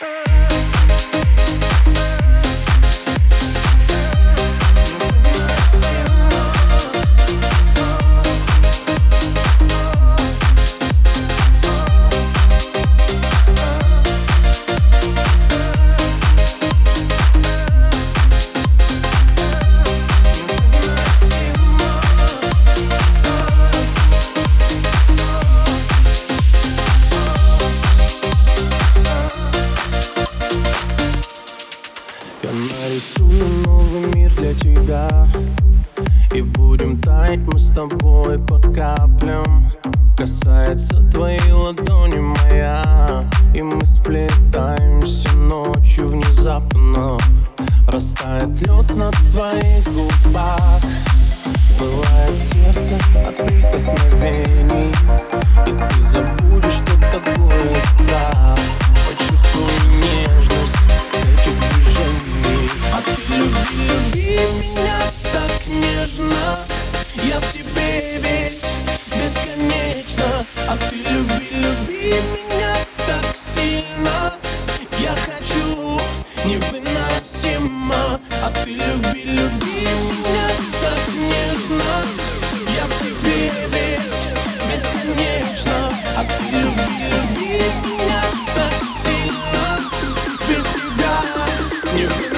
Я нарисую новый мир для тебя, и будем таять мы с тобой по каплям. Касается твоей ладони моя, и мы сплетаемся ночью внезапно. Растает лед на твоих губах, пылает сердце от прикосновений, и ты забудешь, что такое страх. Почувствуй нежность этих движений. А ты люби меня так нежно, я в тебе весь бесконечно. А ты люби меня так сильно, я хочу невыносимо. А ты люби меня так нежно, я в тебе весь бесконечно. А ты люби меня так сильно, без тебя невыносимо.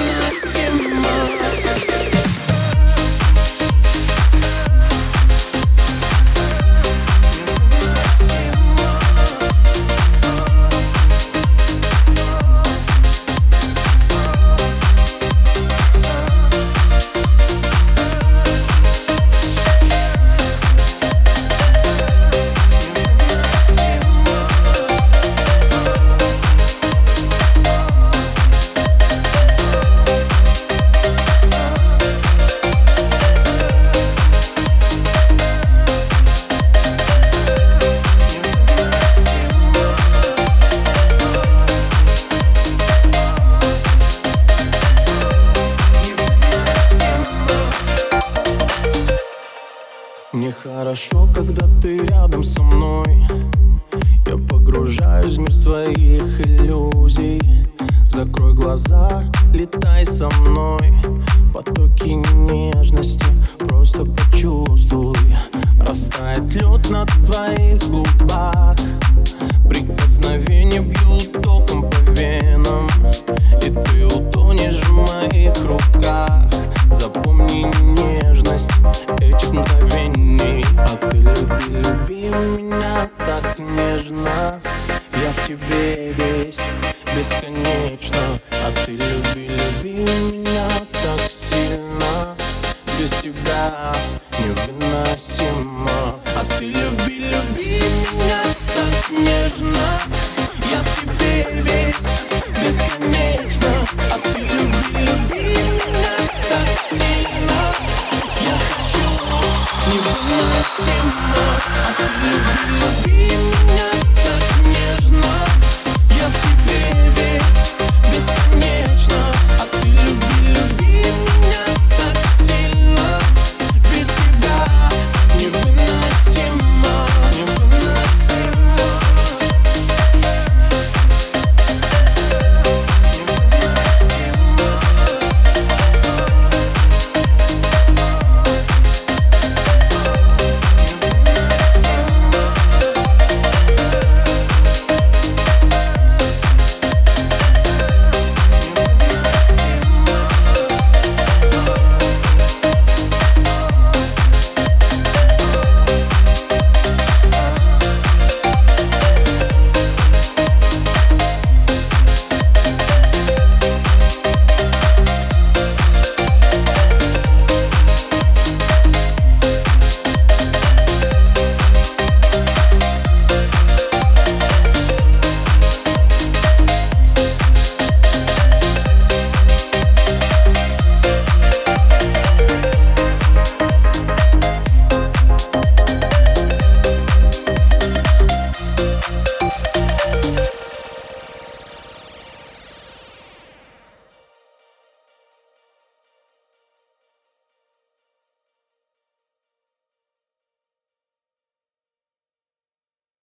Мне хорошо, когда ты рядом со мной. Я погружаюсь в мир своих иллюзий. Закрой глаза, летай со мной. Потоки нежности просто почувствуй. Растает лед на твоих губах, прикосновения бьют током по венам, и ты утонешь в моих руках. Запомни нежность этих мгновений. А ты люби меня так нежно, я в тебе весь бесконечно.